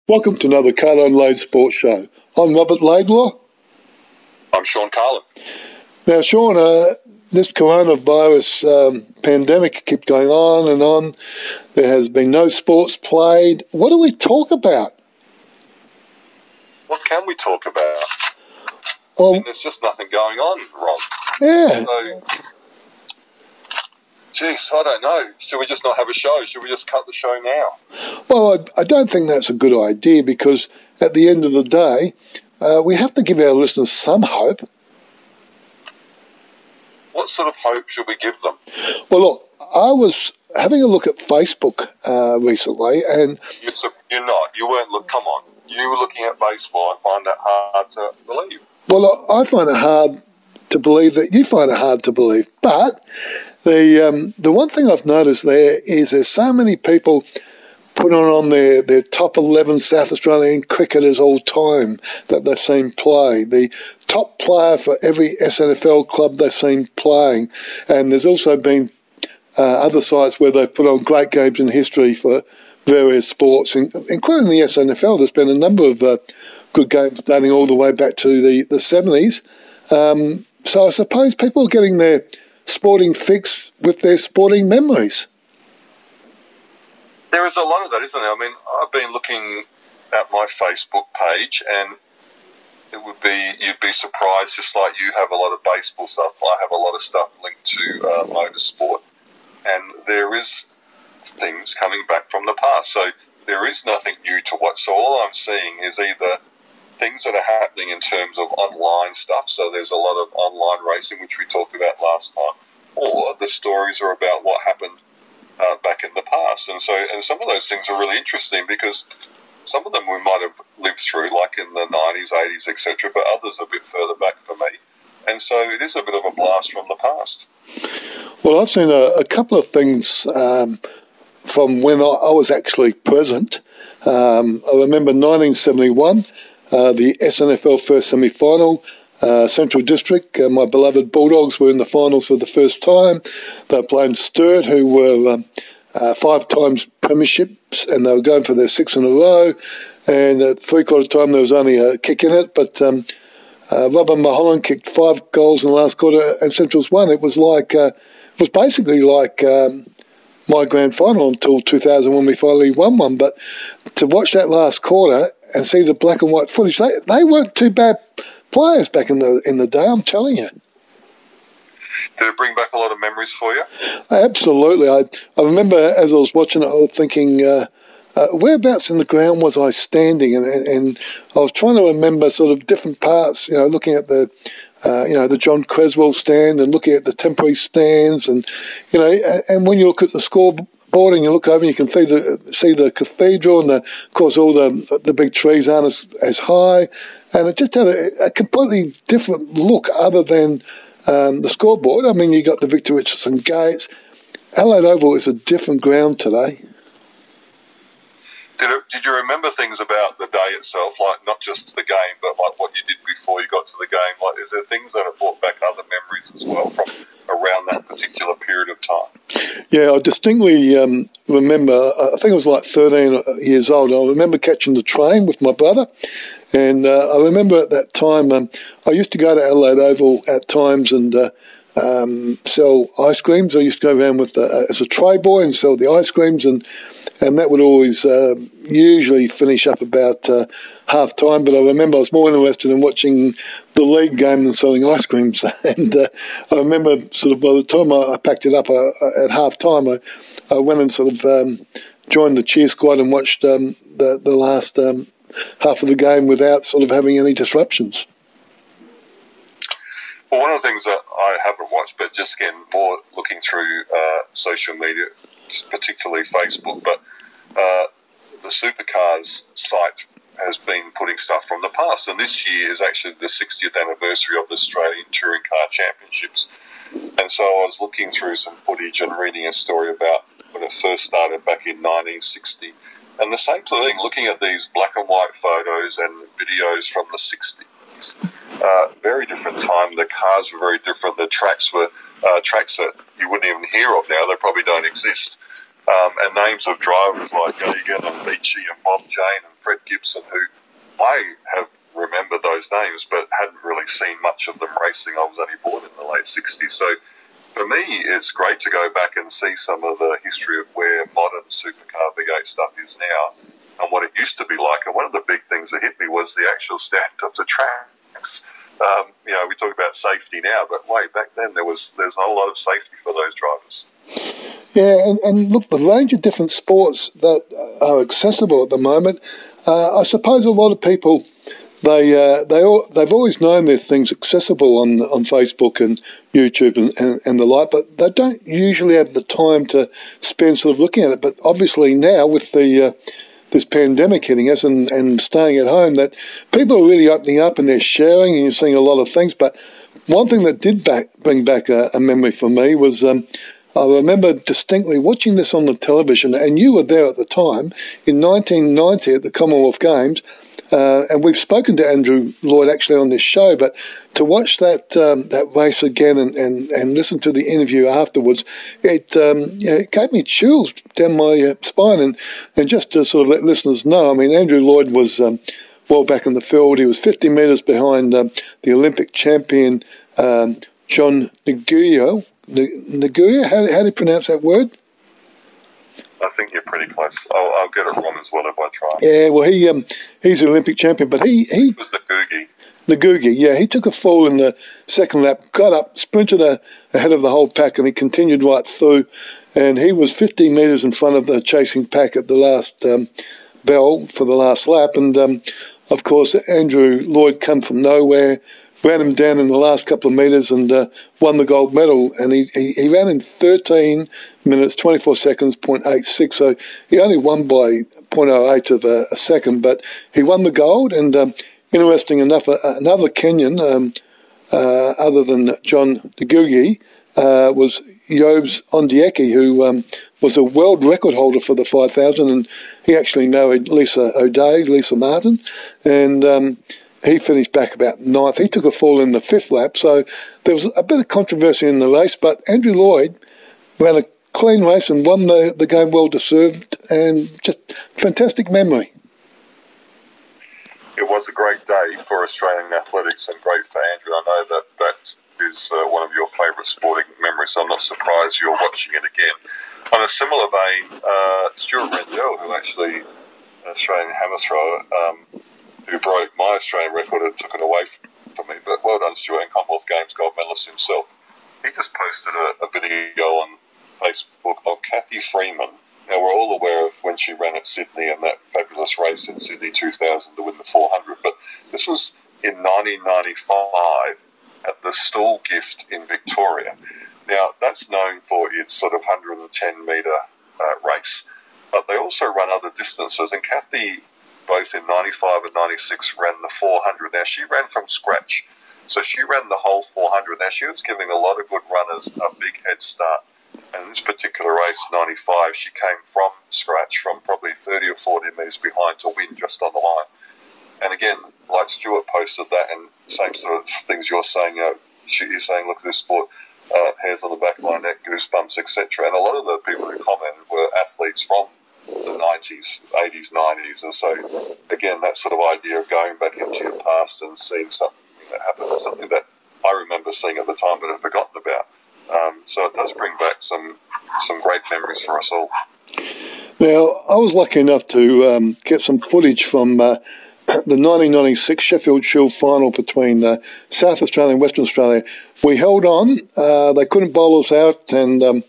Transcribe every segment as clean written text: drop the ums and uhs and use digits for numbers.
Welcome to another Carlo Lade Sports Show. I'm Robert Laidlaw. I'm Sean Carlin. Now, Sean, this coronavirus pandemic keeps going on and on. There has been no sports played. What do we talk about? What can we talk about? Well, there's just nothing going on, Rob. Yeah. So, geez, I don't know. Should we just not have a show? Should we just cut the show now? Well, I don't think that's a good idea because at the end of the day, we have to give our listeners some hope. What sort of hope should we give them? Well, look, I was having a look at Facebook recently, and You weren't. Look, come on. You were looking at baseball. I find that hard to believe. Well, I find it hard to believe that you find it hard to believe. But the one thing I've noticed there is there's so many people putting on their top 11 South Australian cricketers all time that they've seen play. The top player for every SNFL club they've seen playing. And there's also been other sites where they've put on great games in history for various sports, including the SNFL. There's been a number of good games dating all the way back to the 70s. So I suppose people are getting their sporting fix with their sporting memories. There is a lot of that, isn't there? I mean, I've been looking at my Facebook page, and you'd be surprised, just like you have a lot of baseball stuff. I have a lot of stuff linked to motorsport, and there is things coming back from the past. So there is nothing new to watch. So all I'm seeing is either things that are happening in terms of online stuff. So there's a lot of online racing, which we talked about last time, or the stories are about what happened back in the past. And some of those things are really interesting because some of them we might have lived through, like in the 90s, 80s, etc., but others are a bit further back for me. And so it is a bit of a blast from the past. Well, I've seen a couple of things from when I was actually present. I remember 1971, the SNFL first semi-final, Central District. My beloved Bulldogs were in the finals for the first time. They were playing Sturt, who were 5 times premierships, and they were going for their 6th in a row. And at three-quarter time, there was only a kick in it, but Robert Mulholland kicked 5 goals in the last quarter, and Central's won. It was basically like my grand final until 2000 when we finally won one. But to watch that last quarter and see the black and white footage, they weren't too bad players back in the day, I'm telling you. Did it bring back a lot of memories for you? Absolutely. I remember as I was watching it, I was thinking, whereabouts in the ground was I standing? And I was trying to remember sort of different parts, looking at the John Creswell stand and looking at the temporary stands. And when you look at the scoreboard and you look over, you can see the cathedral, and of course all the big trees aren't as high. And it just had a completely different look other than the scoreboard. I mean, you got the Victor Richardson gates. Adelaide Oval is a different ground today. Did you remember things about the day itself, like not just the game, but like what you did before you got to the game? Like, is there things that have brought back other memories as well from around that particular period of time? Yeah, I distinctly remember, I think I was like 13 years old. I remember catching the train with my brother. And I remember at that time, I used to go to Adelaide Oval at times and sell ice creams. I used to go around with as a tray boy and sell the ice creams, and that would always usually finish up about half time. But I remember I was more interested in watching the league game than selling ice creams. And I remember sort of by the time I packed it up at half time, I went and sort of joined the cheer squad and watched the last half of the game without sort of having any disruptions. Well, one of the things that I haven't watched, but just again, more looking through social media, particularly Facebook, but the Supercars site has been putting stuff from the past. And this year is actually the 60th anniversary of the Australian Touring Car Championships. And so I was looking through some footage and reading a story about when it first started back in 1960. And the same sort of thing, looking at these black and white photos and videos from the 60s. Very different time. The cars were very different. The tracks were tracks that you wouldn't even hear of now. They probably don't exist. And names of drivers like Egan and Beachy and Bob Jane and Fred Gibson, who I have remembered those names but hadn't really seen much of them racing. I was only born in the late 60s. So for me, it's great to go back and see some of the history of where modern supercar V8 stuff is now and what it used to be like. And one of the big things that hit me was the actual stand of the tracks. We talk about safety now, but way back then there's not a lot of safety for those drivers. Yeah, and look, the range of different sports that are accessible at the moment, I suppose a lot of people, they've always known there's things accessible on Facebook and YouTube and the like, but they don't usually have the time to spend sort of looking at it. But obviously now with this pandemic hitting us and staying at home, that people are really opening up and they're sharing, and you're seeing a lot of things. But one thing that did bring back a memory for me was I remember distinctly watching this on the television, and you were there at the time, in 1990 at the Commonwealth Games, and we've spoken to Andrew Lloyd actually on this show, but to watch that race again and listen to the interview afterwards, it gave me chills down my spine. And just to sort of let listeners know, I mean, Andrew Lloyd was well back in the field. He was 50 metres behind the Olympic champion John Nguyen. Nguyen, how do you pronounce that word? I think you're pretty close. I'll get it wrong as well if I try. Yeah, well, he's an Olympic champion, but he was the Googie. Nguyen, yeah, he took a fall in the second lap, got up, sprinted ahead of the whole pack, and he continued right through. And he was 15 metres in front of the chasing pack at the last bell for the last lap. And, of course, Andrew Lloyd come from nowhere, ran him down in the last couple of metres and won the gold medal. And he ran in 13 minutes, 24 seconds, 0.86. So he only won by 0.08 of a second, but he won the gold. And interesting enough, another Kenyan, other than John Nguyen, was Yobes Ondieki, who was a world record holder for the 5,000, and he actually married Lisa Martin, and he finished back about ninth. He took a fall in the fifth lap, so there was a bit of controversy in the race, but Andrew Lloyd ran a clean race and won the game, well deserved, and just fantastic memory. It was a great day for Australian athletics and great for Andrew. I know that is one of your favourite sporting memories, so I'm not surprised you're watching it again. On a similar vein, Stuart Rendell, who actually, an Australian hammer thrower, who broke my Australian record and took it away from me, but well done, Stuart, and Commonwealth Games gold medalist himself. He just posted a video on Facebook of Kathy Freeman. Now, we're all aware of when she ran at Sydney and that fabulous race in Sydney 2000 to win the 400, but this was in 1995 at the Stool Gift in Victoria. Now, that's known for its sort of 110-metre race, but they also run other distances, and Kathy, both in 95 and 96, ran the 400. Now, she ran from scratch, so she ran the whole 400. Now, she was giving a lot of good runners a big head start. And in this particular race, 95, she came from scratch, from probably 30 or 40 metres behind to win just on the line. And again, like Stuart posted that, and same sort of things you're saying, she is saying, look at this sport, hairs on the back of my neck, goosebumps, etc. And a lot of the people who commented were athletes from the 90s, 80s, 90s. And so, again, that sort of idea of going back into your past and seeing something that happened is something that I remember seeing at the time but had forgotten about. So it does bring back some great memories for us all. Now, I was lucky enough to get some footage from the 1996 Sheffield Shield final between South Australia and Western Australia. We held on. They couldn't bowl us out, and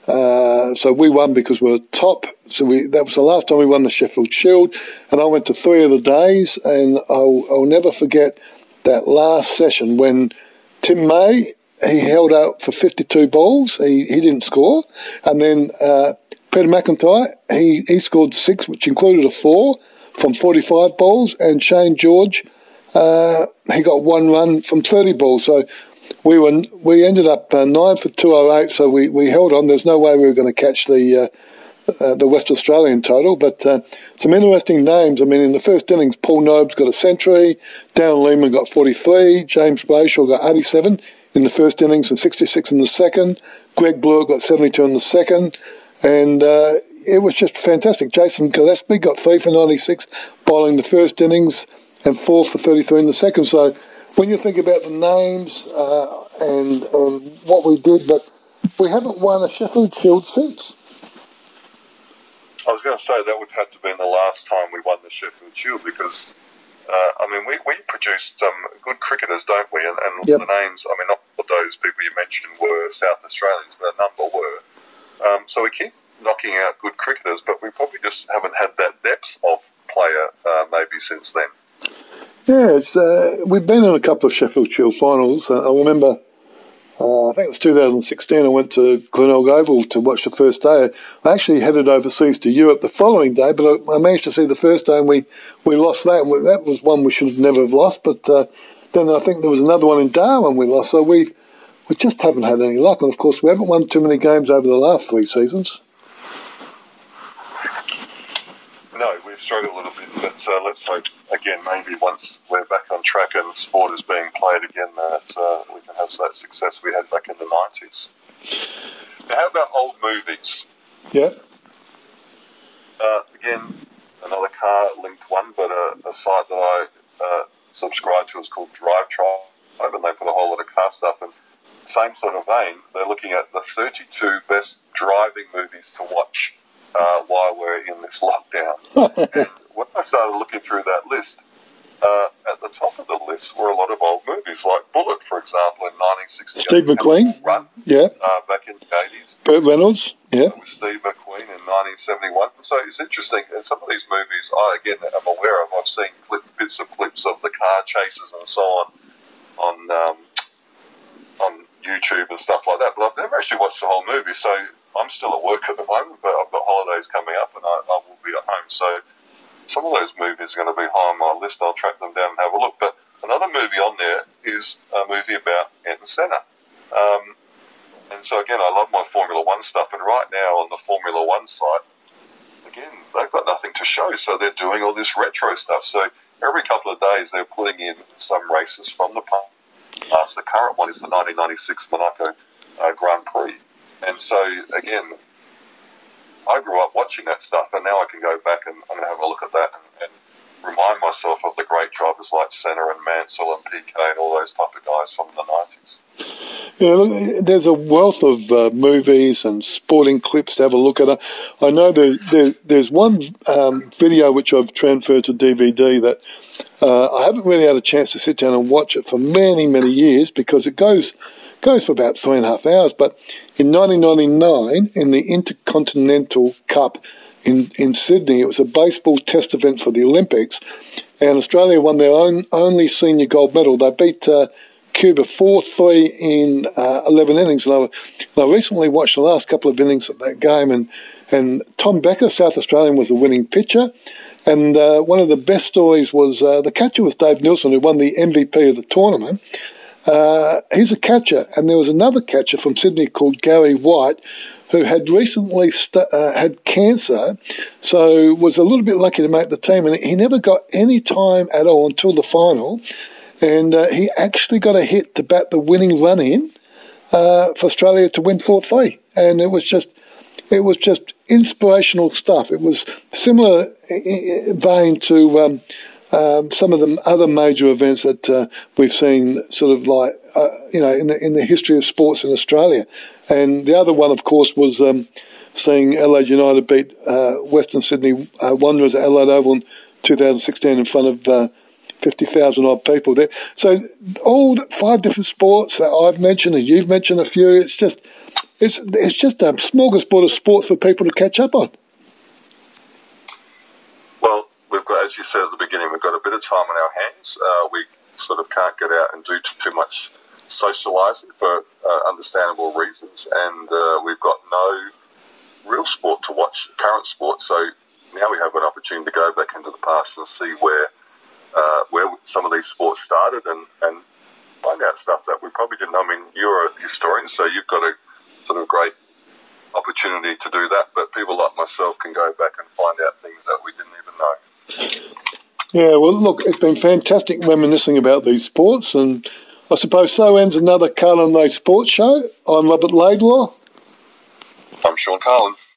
so we won because we were top. So that was the last time we won the Sheffield Shield, and I went to 3 of the days, and I'll never forget that last session when Tim May, he held out for 52 balls. He didn't score. And then Peter McIntyre, he scored 6, which included a 4 from 45 balls. And Shane George, he got 1 run from 30 balls. So we ended up 9 for 208. So we held on. There's no way we were going to catch the West Australian total. But some interesting names. I mean, in the first innings, Paul Nobes got a century. Darren Lehman got 43. James Brayshaw got 87 in the first innings and 66 in the second. Greg Blewett got 72 in the second. And, it was just fantastic. Jason Gillespie got 3 for 96, bowling the first innings, and 4 for 33 in the second. So when you think about the names and what we did, but we haven't won a Sheffield Shield since. I was going to say that would have to be the last time we won the Sheffield Shield because, we produced some good cricketers, don't we? And Yep. The names, not all those people you mentioned were South Australians, but a number were. So we keep knocking out good cricketers, but we probably just haven't had that depth of player maybe since then. Yeah, we've been in a couple of Sheffield Shield finals. I remember, I think it was 2016, I went to Glenelg Oval to watch the first day. I actually headed overseas to Europe the following day, but I managed to see the first day and we lost that. That was one we should never have lost, but then I think there was another one in Darwin we lost, so we just haven't had any luck. And of course, we haven't won too many games over the last 3 seasons. No, we've struggled a little bit, but let's hope, again, maybe once we're back on track and sport is being played again, that we can have that success we had back in the 90s. Now, how about old movies? Yeah. Again, another car-linked one, but a site that I subscribe to is called Drive Tribe, and they put a whole lot of car stuff. And same sort of vein, they're looking at the 32 best driving movies to watch while we're in this lockdown. And when I started looking through that list, at the top of the list were a lot of old movies, like Bullet, for example, in 1968. Steve McQueen. Run, yeah. Back in the 80s. Burt Reynolds. Yeah. With Steve McQueen in 1971. So it's interesting, and some of these movies I, again, am aware of. I've seen bits of clips of the car chases and so on YouTube and stuff like that, but I've never actually watched the whole movie, so I'm still at work at the moment, but I've got holidays coming up and I will be at home, so some of those movies are going to be high on my list. I'll track them down and have a look. But another movie on there is a movie about Ayrton Senna. And so again, I love my Formula One stuff, and right now on the Formula One site, again, they've got nothing to show, so they're doing all this retro stuff. So every couple of days they're putting in some races from the past. The current one is the 1996 Monaco Grand Prix. And so, again, I grew up watching that stuff, and now I can go back and I'm going to have a look at that and remind myself of the great drivers like Senna and Mansell and PK and all those type of guys from the 90s. Yeah, look, there's a wealth of movies and sporting clips to have a look at. I know there's one video which I've transferred to DVD that I haven't really had a chance to sit down and watch it for many, many years because it goes for about 3.5 hours. But in 1999, in the Intercontinental Cup in Sydney, it was a baseball test event for the Olympics, and Australia won their only senior gold medal. They beat Cuba 4-3 in 11 innings. And I recently watched the last couple of innings of that game, and Tom Becker, South Australian, was the winning pitcher. And one of the best stories was the catcher was Dave Nielsen, who won the MVP of the tournament. He's a catcher, and there was another catcher from Sydney called Gary White, who had recently had cancer, so was a little bit lucky to make the team, and he never got any time at all until the final, and he actually got a hit to bat the winning run in for Australia to win 4-3, and it was just inspirational stuff. It was similar vein to some of the other major events that we've seen, sort of like in the history of sports in Australia. And the other one, of course, was seeing Adelaide United beat Western Sydney Wanderers at Adelaide Oval in 2016 in front of 50,000 odd people there. So all 5 different sports that I've mentioned, and you've mentioned a few. It's just a smorgasbord of sports for people to catch up on. Well, we've got, as you said at the beginning, we've got a bit of time on our hands. We sort of can't get out and do too much socialising for understandable reasons, and we've got no real sport to watch, current sport. So now we have an opportunity to go back into the past and see where some of these sports started and find out stuff that we probably didn't know. I mean, you're a historian, so you've got a sort of great opportunity to do that, but people like myself can go back and find out things that we didn't even know. Yeah, well, look, it's been fantastic reminiscing about these sports, and I suppose so ends another Carlin Day Sports Show. I'm Robert Laidlaw. I'm Sean Carlin.